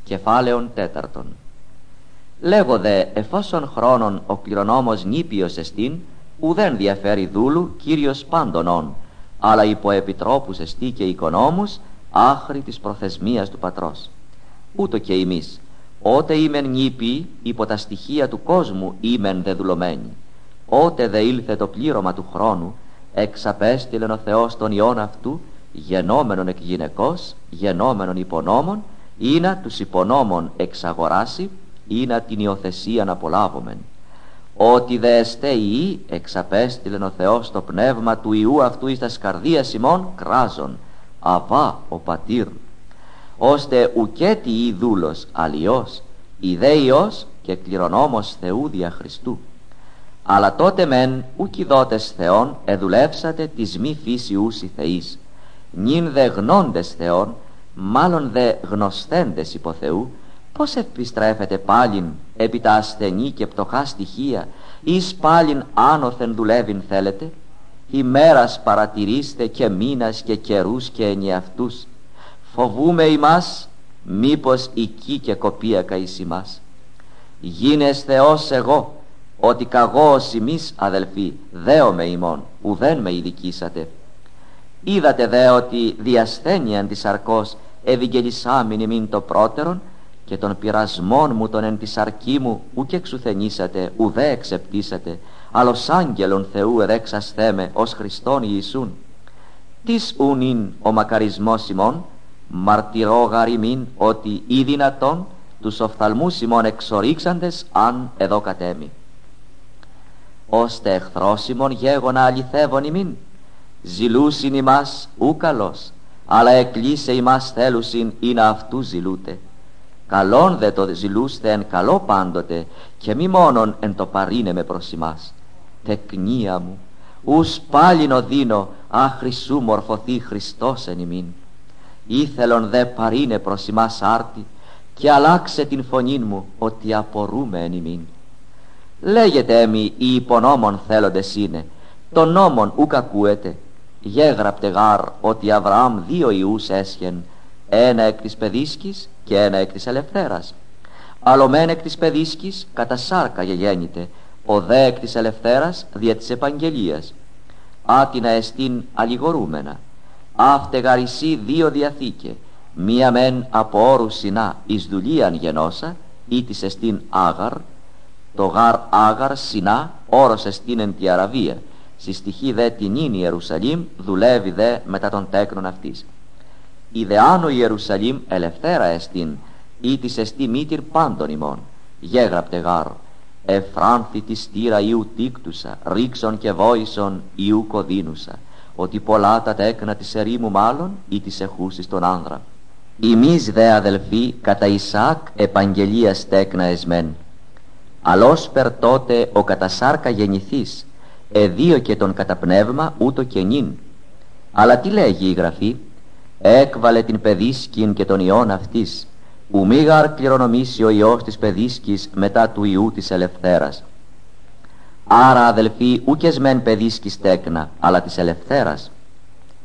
Κεφάλαιον 4. Λέγω δε, εφόσον χρόνον ο κληρονόμος νήπιος εστίν, ουδέν διαφέρει δούλου Κύριος πάντων όν, αλλά υπό επιτρόπους εστί και οικονόμους, άχρη της προθεσμίας του πατρός. Ούτω και εμείς, ότεήμεν νήπιοι, υπό τα στοιχεία του κόσμουήμεν δε δουλωμένοι. Ότε δε ήλθε το πλήρωμα του χρόνου, εξαπέστειλεν ο Θεός τον Υιόν αυτού, γενόμενον εκ γυναικός, γενόμενον υπονόμων, ή να τους υπονόμων εξαγοράσει, ή να την υιοθεσίαν απολάβομεν. Ότι δε εστέ Υιοί, εξαπέστειλεν ο Θεός το πνεύμα του Υιού αυτού εις τας καρδίας ημών κράζον, Αβά ο πατήρ, ώστε ουκέτι Υιοί δούλος αλλιώς, η δε Υιός και κληρονόμος Θεού δια Χριστού. Αλλά τότε μεν ουκ οι δότες Θεών εδουλεύσατε της μη φύσιους οι Θεείς, νυν δε γνώντες Θεών, μάλλον δε γνωσθέντες υπό Θεού, πώς επιστρέφετε πάλιν επί τα ασθενή και πτωχά στοιχεία, εις πάλιν άνωθεν δουλεύειν θέλετε? Ημέρας παρατηρήστε και μήνας και καιρούς και ενιαυτούς. Φοβούμε ημάς, μήπως οική και κοπίακα εις ημάς. Γίνες Θεός εγώ, ότι καγώ ως ημείς αδελφοί, δέομαι ημών, ουδέν με ειδικήσατε. Είδατε δε ότι διασθένειαν της σαρκός ευηγγελισάμιν ημίν το πρώτερον, και των πειρασμών μου τον εν τη σαρκή μου ουκ εξουθενήσατε, ουδέ εξεπτήσατε, αλλος άγγελον Θεού εδέξασθέμε ως Χριστόν Ιησούν. Τις ουν ειν ο μακαρισμός ημών, μαρτυρώ γαρ ημίν ότι ή δυνατόν τους οφθαλμούς ημών εξορίξαντες αν εδώ κατέμει. Ώστε εχθρός ημών γέγονα αληθεύων ημίν, ζηλούσιν ημάς ου καλός, αλλά εκλείσε ημάς θέλουσιν ή να αυτού ζηλούτε. Καλόν δε το ζηλούστε εν καλό πάντοτε, και μη μόνον εν το παρήνε προς ημάς. Τεκνία μου, ους πάλιν οδύνω, άχρησού μορφωθεί Χριστός εν ημίν. Ήθελον δε παρήνε προς ημάς άρτη, και αλλάξε την φωνήν μου, ότι απορούμε εν ημίν. Λέγεται έμοι οι υπονόμων θέλοντες είναι, τον νόμον ουκ ακούετε. Γέγραπτε γάρ ότι Αβραάμ 2 ιούς έσχεν, ένα εκ της παιδίσκης και ένα εκ της ελευθέρας. Αλλομέν εκ της παιδίσκης κατά σάρκα γεγέννηται, ο δε εκ της ελευθέρας δια της επαγγελίας. Άτινα εστίν αλληγορούμενα. Αύτε γαρισί 2 διαθήκε, μία μεν από όρους Σινά εις δουλείαν γενώσα, ή της εστίν Άγαρ. Το γάρ Άγαρ Σινά όρος εστίν εν τη Αραβία, συστοιχεί δε την ίν Ιερουσαλήμ, δουλεύει δε μετά των τέκνων αυτής. Η δε άνω Ιερουσαλήμ ελευθέρα εστίν, ή της εστί μήτηρ πάντων ημών. Γέγραπτε γάρ, εφράνθη τη στήρα Ιού τίκτουσα, ρίξον και βόησον Ιού κοδίνουσα, ότι πολλά τα τέκνα της ερήμου μάλλον, ή της εχούσης τον άνδρα. Ημείς δε αδελφοί κατά Ισαάκ επαγγελίας τέκνα εσμέν. Αλλός περ τότε ο κατά σάρκα γεννηθής, εδίωκε τον κατά πνεύμα ούτω και νυν. Αλλά τι λέγει η Γραφή? Έκβαλε την παιδίσκην και τον Υιόν αυτής, ου μη γαρ κληρονομήσει ο Υιός της παιδίσκης μετά του Υιού της ελευθέρας. Άρα αδελφοί ουκ εσμέν παιδίσκης τέκνα, αλλά της ελευθέρας.